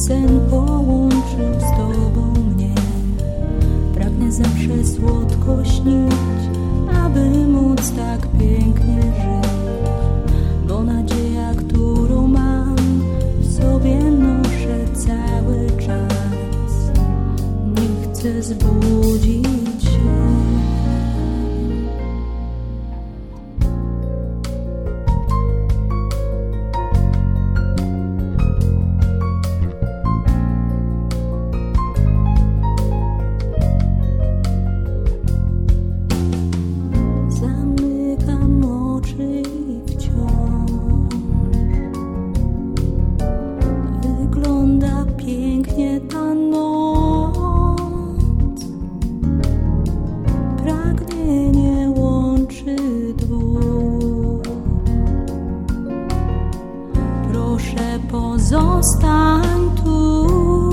Sen połączył z Tobą mnie. Pragnę zawsze słodko śnić, aby móc tak pięknie żyć, bo nadzieja, którą mam, w sobie noszę cały czas. Nie chcę zbudzić się. Pięknie ta noc, pragnienie łączy dwóch. Proszę, pozostań tu.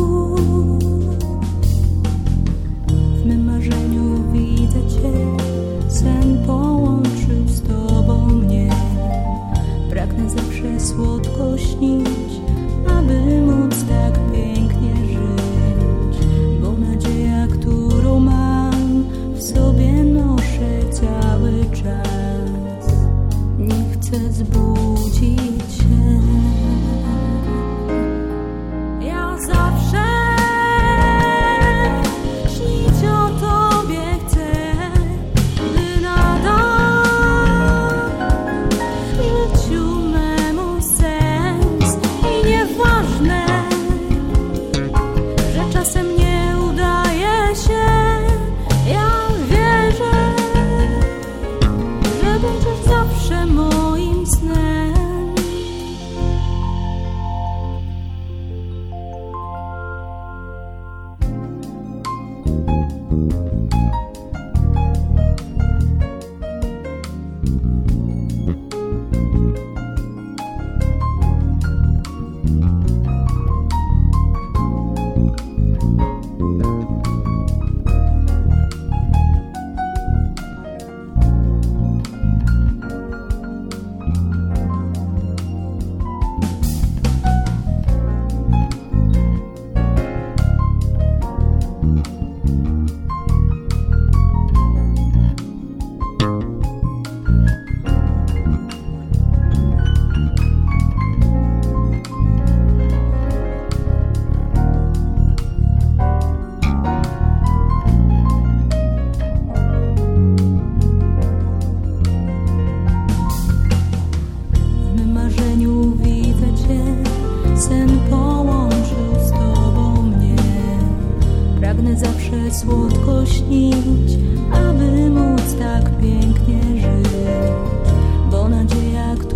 W mym marzeniu widzę Cię, sen połączył z Tobą mnie. Pragnę zawsze słodko śnić, aby móc tak pięknie żyć, bo nadzieja, którą mam, w sobie noszę cały czas. Nie chcę zbudzić się. Ja zawsze śnić o Tobie chcę, by nadal życiu memu sens. I nieważne, że czasem nie udaje się, ja wierzę, że będziesz zawsze moim snem. Sen połączył z Tobą mnie. Pragnę zawsze słodko śnić, aby móc tak pięknie żyć, bo nadzieja,